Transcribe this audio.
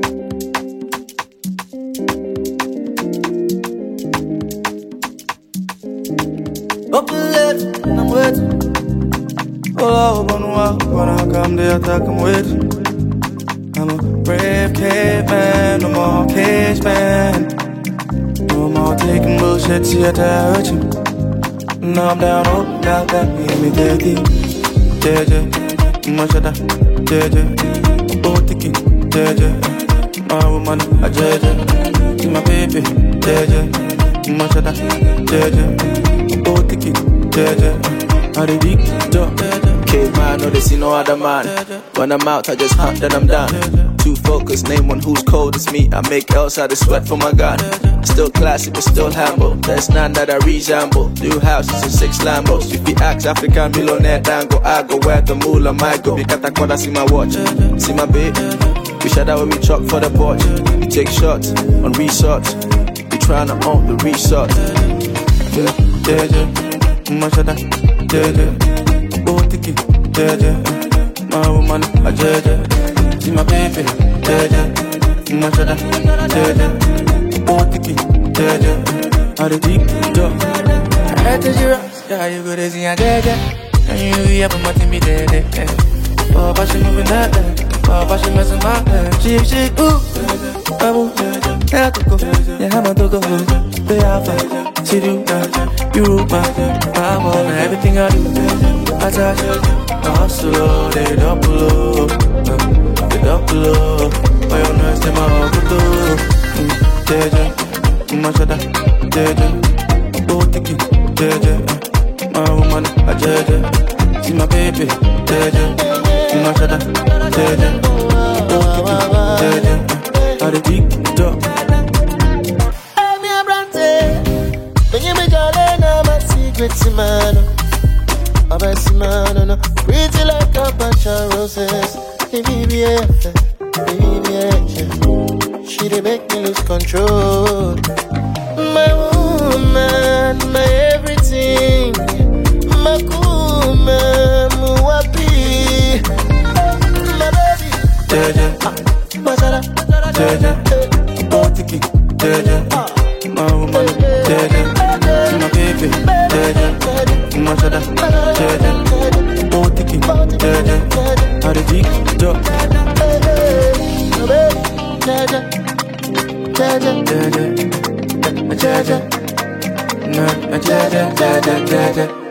Open lips, and I'm waiting. All over on the wall, when I come there, I talk, I'm waiting. I'm a brave caveman, no more cage man. No more taking bullshit, see I hurt you. Now I'm down, oh, now that me take it. JJ, much of that, JJ. Oh, tiki, JJ. My woman, a JJ. My baby, JJ. Much of that, JJ. Oh, tiki, JJ. I did it, JJ. Caveman, no, they see no other man. When I'm out, I just hunt, then I'm done. Too focused, name one who's cold as me. I make else out of sweat for my gun. Still classic, but still humble. There's none that I resemble. New houses and 6 Lambos. If you ask African millionaire dango, I go where the moolah might go. Because I see my watch, see my babe. We shut out when we chop for the porch. We take shots on resorts. We tryna own the resort. JJ, much of that, JJ. Oh, tiki, JJ. My woman, a JJ. See my baby, JJ. Much of that, JJ. Oh, tiki, JJ. I did it, dog. I had to zero, yeah, you go to see a JJ. And you have a money me dead. Oh, but she moving that day. Oh, but she messing my head. She, ooh, babu, yeah, to go. Yeah, I'm a to go. They have fun. See you, you rule my want everything I do. I touch it, I hustle, they double low. They double low. Why you know it's my auto? JJ, much of that, JJ. Oh, tiki, JJ. My woman, a JJ. See my baby, JJ. Much of that, JJ. Oh, tiki, JJ. I did it, dog. I'm your brand. When you be jolly, now my secret's man. I'm a man, no. Pretty like a bunch of roses. Baby, she dey make me lose control. My woman, my everything. My woman, my happy. My baby, JJ, Masala, JJ. Oh, tiki, JJ. My woman, JJ. See my baby, JJ. Much of that, JJ. Oh, tiki, JJ. I did it, dog. JJ, JJ, JJ. Nah, JJ, JJ, JJ.